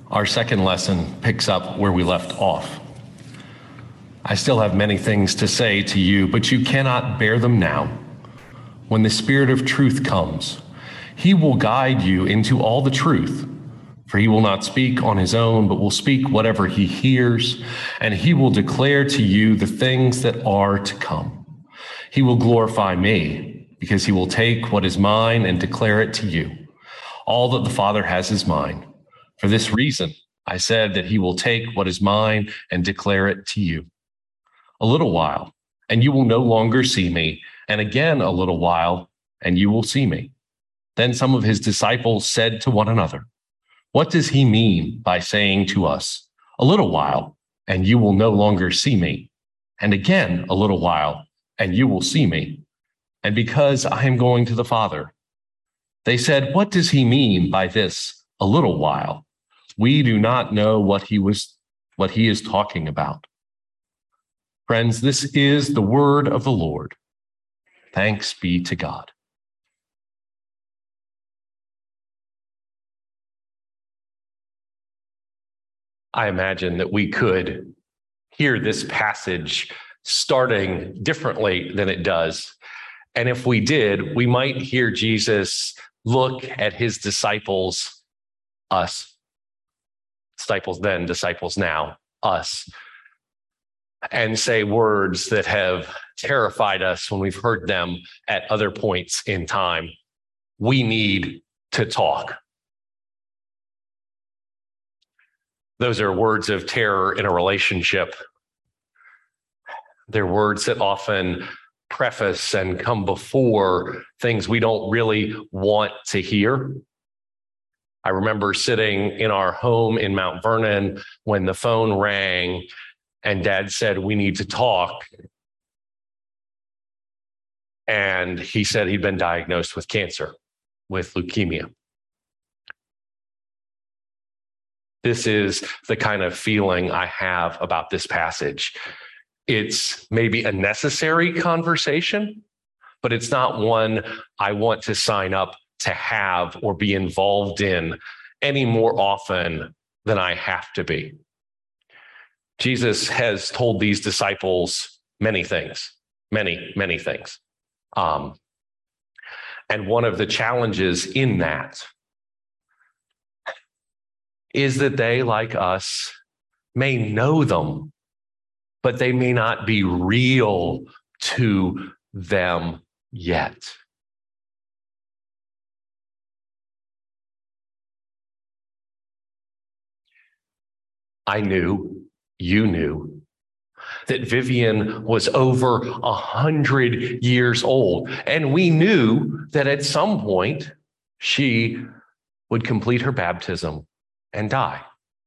Our second lesson picks up where we left off. I still have many things to say to you, but you cannot bear them now. When the Spirit of truth comes, he will guide you into all the truth. For he will not speak on his own, but will speak whatever he hears, and he will declare to you the things that are to come. He will glorify me, because he will take what is mine and declare it to you. All that the Father has is mine. For this reason, I said that he will take what is mine and declare it to you. A little while, and you will no longer see me, and again a little while, and you will see me. Then some of his disciples said to one another, "What does he mean by saying to us, 'A little while, and you will no longer see me, and again a little while, and you will see me, and because I am going to the Father?'" They said, "What does he mean by this, 'a little while'? We do not know what he is talking about." Friends, this is the word of the Lord. Thanks be to God. I imagine that we could hear this passage starting differently than it does. And if we did, we might hear Jesus look at his disciples, us, disciples then, disciples now, us, and say words that have terrified us when we've heard them at other points in time. We need to talk. Those are words of terror in a relationship. They're words that often preface and come before things we don't really want to hear. I remember sitting in our home in Mount Vernon when the phone rang and Dad said, "We need to talk." And he said he'd been diagnosed with cancer, with leukemia. This is the kind of feeling I have about this passage. It's maybe a necessary conversation, but it's not one I want to sign up to have or be involved in any more often than I have to be. Jesus has told these disciples many things, many things. And one of the challenges in that is that they, like us, may know them, but they may not be real to them yet. I knew, you knew, that Vivian was over 100 years old, and we knew that at some point she would complete her baptism and die.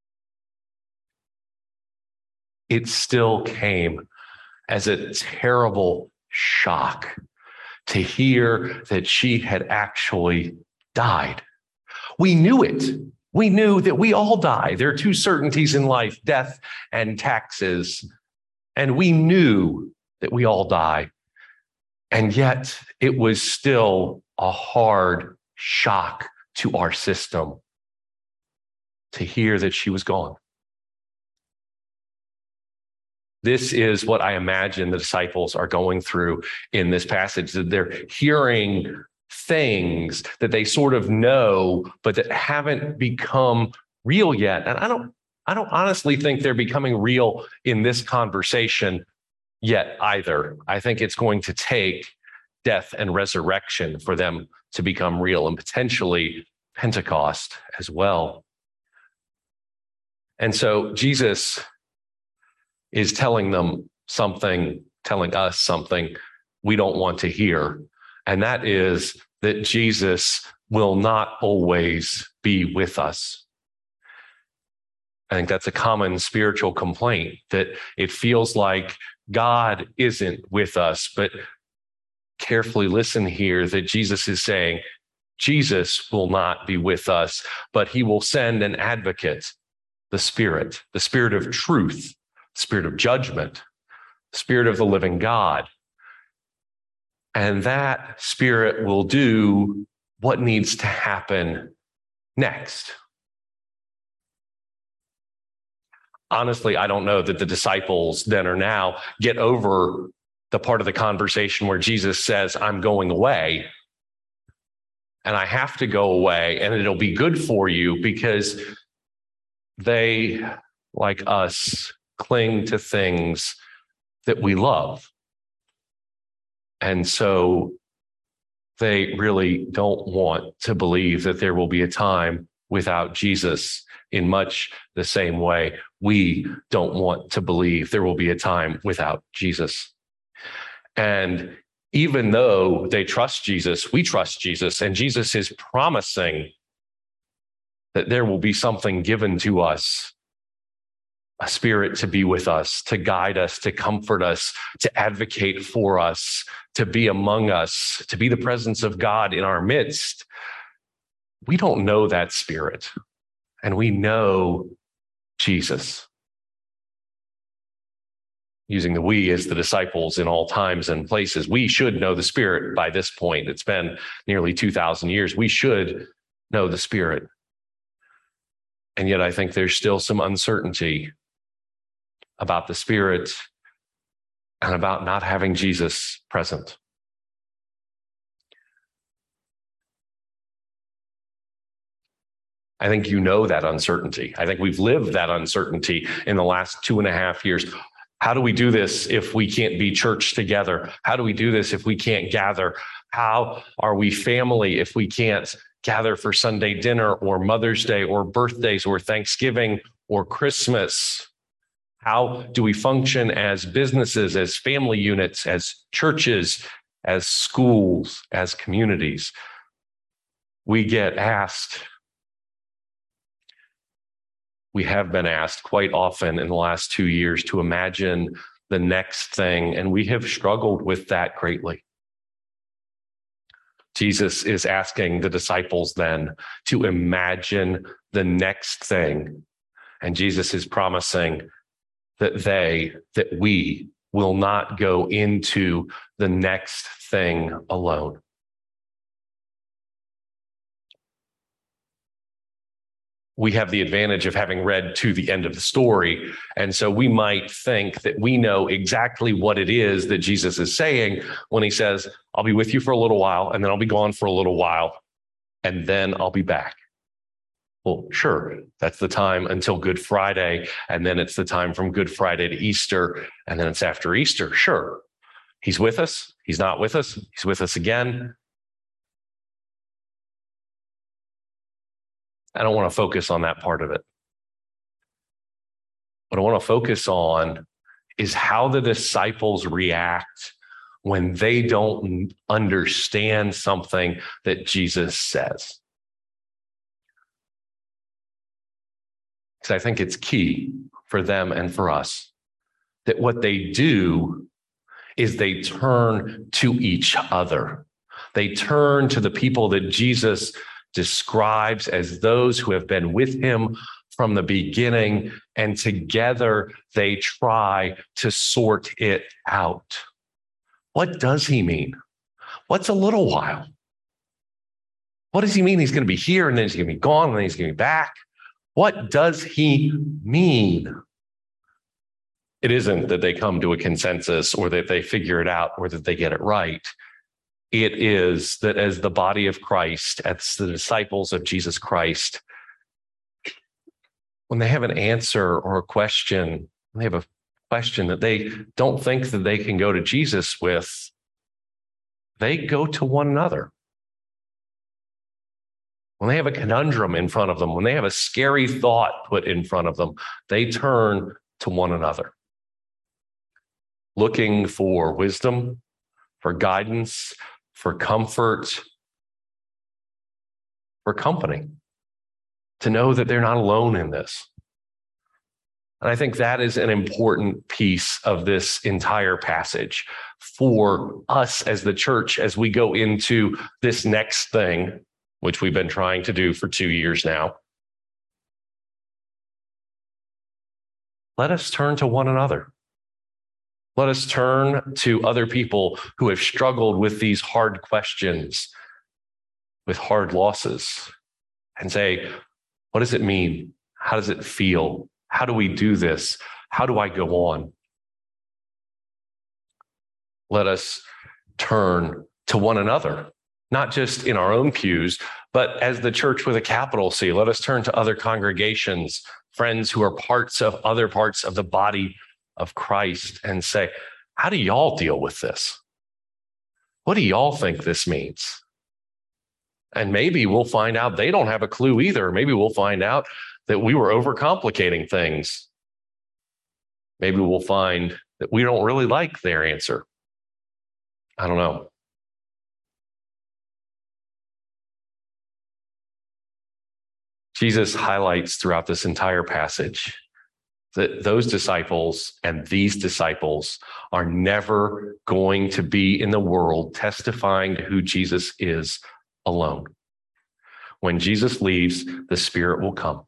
It still came as a terrible shock to hear that she had actually died. We knew it. We knew that we all die. There are two certainties in life, death and taxes. And we knew that we all die. And yet it was still a hard shock to our system to hear that she was gone. This is what I imagine the disciples are going through in this passage, that they're hearing things that they sort of know, but that haven't become real yet. And I don't honestly think they're becoming real in this conversation yet either. I think it's going to take death and resurrection for them to become real, and potentially Pentecost as well. And so Jesus is telling them something, telling us something we don't want to hear. And that is that Jesus will not always be with us. I think that's a common spiritual complaint, that it feels like God isn't with us. But carefully listen here, that Jesus is saying Jesus will not be with us, but he will send an advocate, the Spirit of truth, Spirit of judgment, Spirit of the living God. And that Spirit will do what needs to happen next. honestly, I don't know that the disciples then or now get over the part of the conversation where Jesus says, I'm going away and I have to go away and it'll be good for you, because they, like us, cling to things that we love. And so they really don't want to believe that there will be a time without Jesus, in much the same way we don't want to believe there will be a time without Jesus. And even though they trust Jesus, we trust Jesus, and Jesus is promising that there will be something given to us, a spirit to be with us, to guide us, to comfort us, to advocate for us, to be among us, to be the presence of God in our midst. We don't know that spirit, and we know Jesus. Using the we as the disciples in all times and places. We should know the Spirit by this point. It's been nearly 2,000 years. We should know the Spirit. And yet I think there's still some uncertainty about the Spirit and about not having Jesus present. I think you know that uncertainty. I think we've lived that uncertainty in the last 2.5 years. How do we do this if we can't be church together? How do we do this if we can't gather? How are we family if we can't gather for Sunday dinner or Mother's Day or birthdays or Thanksgiving or Christmas? How do we function as businesses, as family units, as churches, as schools, as communities? We get asked, we have been asked quite often in the last 2 years to imagine the next thing, and we have struggled with that greatly. Jesus is asking the disciples then to imagine the next thing, and Jesus is promising that we will not go into the next thing alone. We have the advantage of having read to the end of the story. And so we might think that we know exactly what it is that Jesus is saying when he says, I'll be with you for a little while, and then I'll be gone for a little while, and then I'll be back. Well, sure, that's the time until Good Friday, and then it's the time from Good Friday to Easter, and then it's after Easter. Sure, he's with us, he's not with us, he's with us again. I don't want to focus on that part of it. What I want to focus on is how the disciples react when they don't understand something that Jesus says. Because I think it's key for them and for us that what they do is they turn to each other. They turn to the people that Jesus describes as those who have been with him from the beginning, and together they try to sort it out. What does he mean? What's a little while? What does he mean he's going to be here and then he's going to be gone and then he's going to be back? What does he mean? It isn't that they come to a consensus or that they figure it out or that they get it right. It is that as the body of Christ, as the disciples of Jesus Christ, when they have an answer or a question, when they have a question that they don't think that they can go to Jesus with, they go to one another. When they have a conundrum in front of them, when they have a scary thought put in front of them, they turn to one another, looking for wisdom, for guidance, for comfort, for company, to know that they're not alone in this. And I think that is an important piece of this entire passage for us as the church as we go into this next thing, which we've been trying to do for 2 years now. Let us turn to one another. Let us turn to other people who have struggled with these hard questions, with hard losses, and say, what does it mean? How does it feel How do we do this? How do I go on? Let us turn to one another, not just in our own pews, but as the church with a capital C. Let us turn to other congregations, friends who are parts of other parts of the body of Christ, and say, how do y'all deal with this? What do y'all think this means? And maybe we'll find out they don't have a clue either. Maybe we'll find out that we were overcomplicating things. Maybe we'll find that we don't really like their answer. I don't know. Jesus highlights throughout this entire passage that those disciples and these disciples are never going to be in the world testifying to who Jesus is alone. When Jesus leaves, the Spirit will come.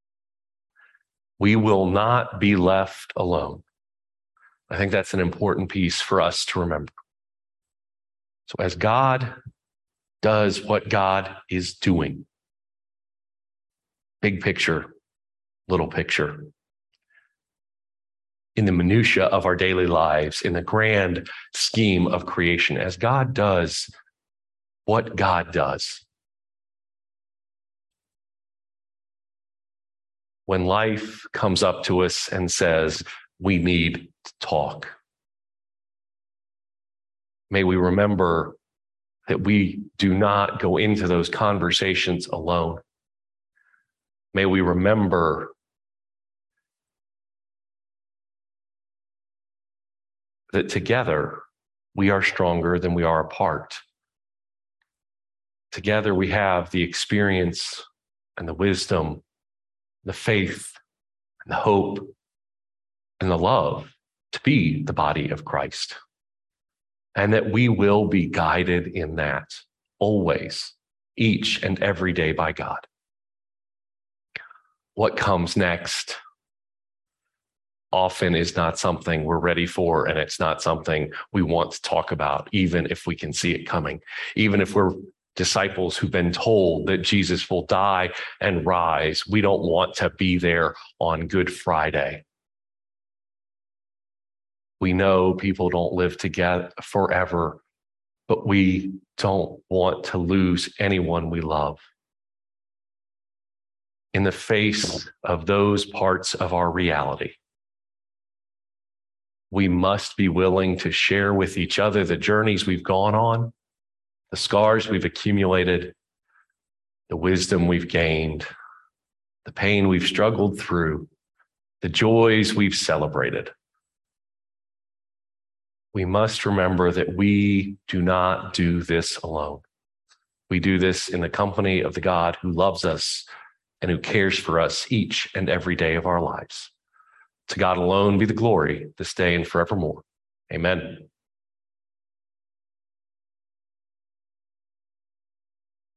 We will not be left alone. I think that's an important piece for us to remember. So as God does what God is doing, big picture, little picture, in the minutia of our daily lives, in the grand scheme of creation, as God does what God does, when life comes up to us and says, we need to talk, may we remember that we do not go into those conversations alone. May we remember that together we are stronger than we are apart. Together we have the experience and the wisdom, the faith and the hope and the love to be the body of Christ. And that we will be guided in that always, each and every day by God. What comes next often is not something we're ready for, and it's not something we want to talk about, even if we can see it coming, even if we're disciples who've been told that Jesus will die and rise. We don't want to be there on Good Friday. We know people don't live together forever, but we don't want to lose anyone we love. In the face of those parts of our reality, we must be willing to share with each other the journeys we've gone on, the scars we've accumulated, the wisdom we've gained, the pain we've struggled through, the joys we've celebrated. We must remember that we do not do this alone. We do this in the company of the God who loves us and who cares for us each and every day of our lives. To God alone be the glory this day and forevermore. Amen.